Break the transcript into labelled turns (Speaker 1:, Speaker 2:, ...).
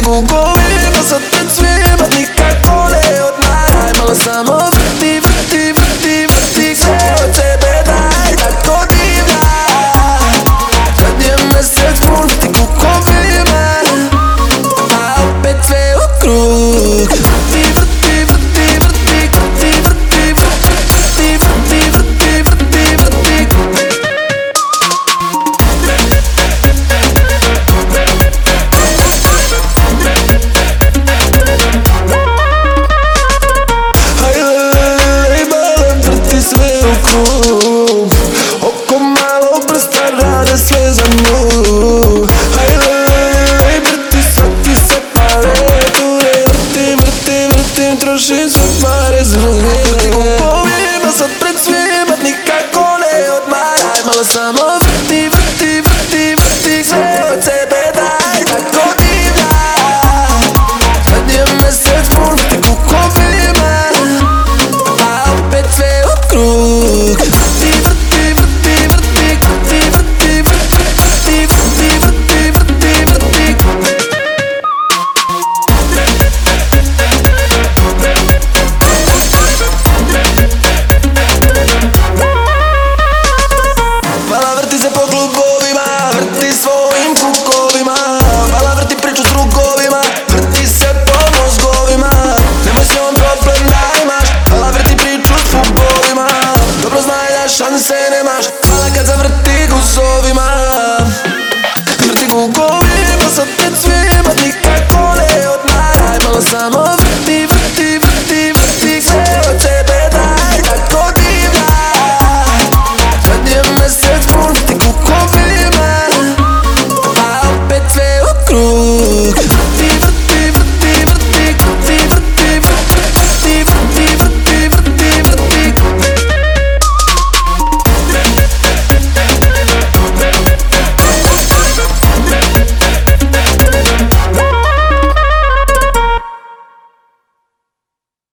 Speaker 1: kukovima, sad pred svima nikako ne odmaraj. Malo samo vrti, vrti, vrti, vrti, sve od sebe daj, tako divna. Kad je mesec pun ti kukovima, a opet sve u krug. Vrti, vrti, vrti, vrti, vrti, vrti, vrti, vrti, vrti, vrti, vrti. Sve u krug, oko malog prsta rade sve za nju. Hajde, vrti, svaki se pare, ture, vrtim, vrtim, vrtim, trošim sve pare za vrti kupovima, sad pred svima nikako ne odmaraj. Malo samo vrti, vrti, vrti, vrti, sve od sebe daj, tako divna. Kad je mesec pun vrti kukovima, a opet sve u krug. Vrti, vrti, vrti, vrti, vrti, vrti, vrti, vrti, vrti, vrti, vrti. Vala vrti se po klubovima, vrti svojim kukovima. Vala vrti priču s drugovima, vrti se po mozgovima. Nemoj se on problem da imaš, vala vrti priču s klubovima. Dobro znaj da šanse nemaš, vala kad zavrti gusovima.